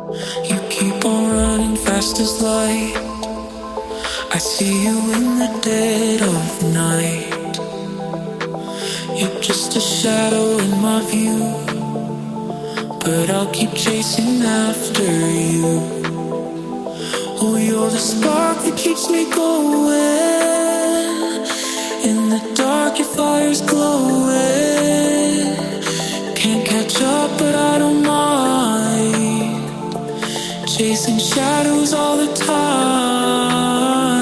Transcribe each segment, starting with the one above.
You keep on running fast as light. I see you in the dead of night. You're just a shadow in my view, but I'll keep chasing after you. Oh, you're the spark that keeps me going. In the dark, your fire's glowing. Can't catch up, but I don't mind. Chasing shadows all the time.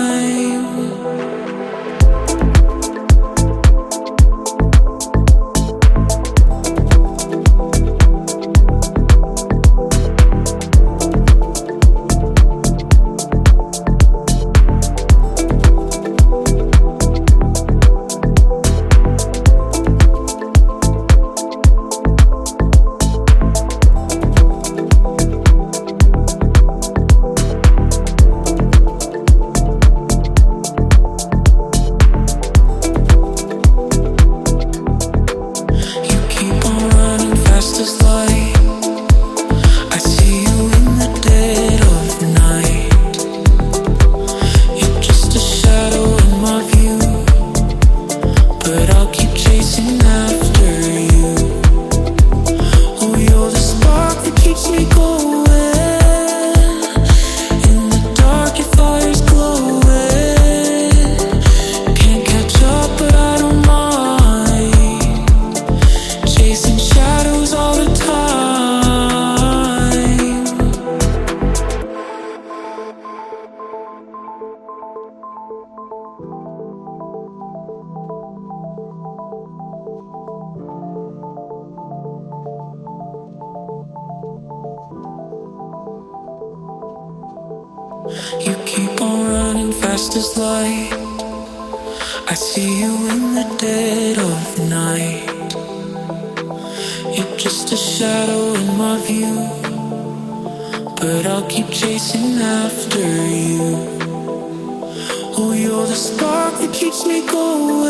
You keep on running fast as light. I see you in the dead of night. You're just a shadow in my view, but I'll keep chasing after you. Oh, you're the spark that keeps me going.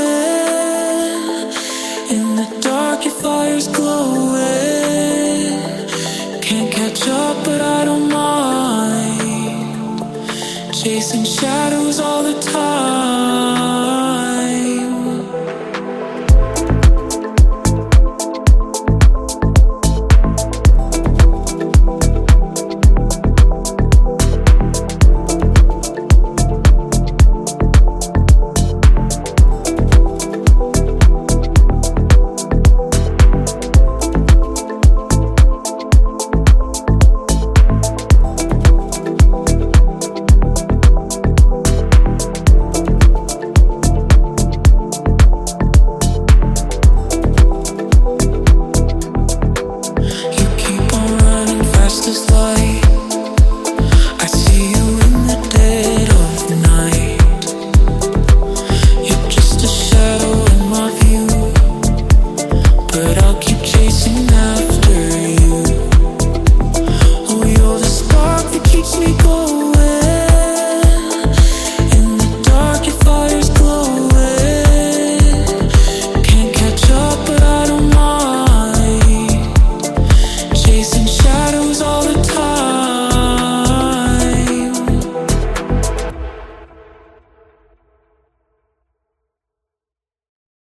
In the dark, your fire's glowing. Can't catch up, but I don't mind. Chasing shadows